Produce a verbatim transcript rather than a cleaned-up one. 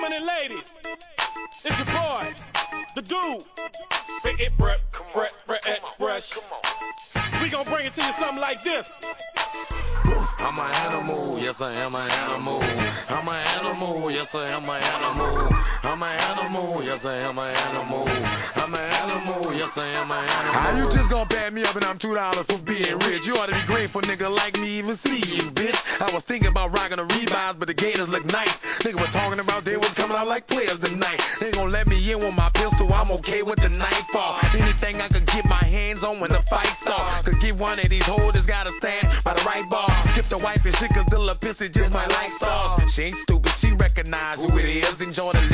Gentlemen and ladies, it's your boy, the dude. Fit it, Brett, Brett, Brett, Fresh. We gon' bring it to you something like this. I'm an animal, yes I am an animal. I'm an animal, yes I am an animal. I'm an animal, yes I am an animal. I'm an animal, yes I am an animal. How you just gonna bad me up and I'm two dollars for being rich? You ought to be grateful, nigga, like me even see you, bitch. I was thinking about rocking the Reeboks, but the Gators look nice. Nigga was talking about they was coming out like players tonight. They gon' let me in with my pistol, I'm okay with the nightfall. Anything I could get my hands on when the fight start. Could get one of these holders, gotta stand by the right bar. Skip the wife and shit, cause the little pissy just my like stars. She ain't stupid, she recognize who it is. Enjoy the